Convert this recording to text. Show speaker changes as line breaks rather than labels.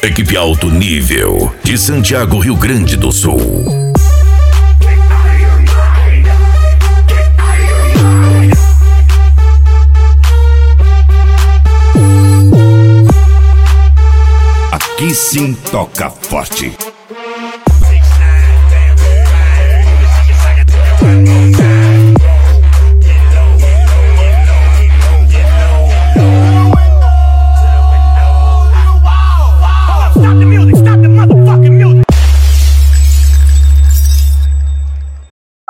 Equipe alto nível de Santiago, Rio Grande do Sul. Aqui sim toca forte.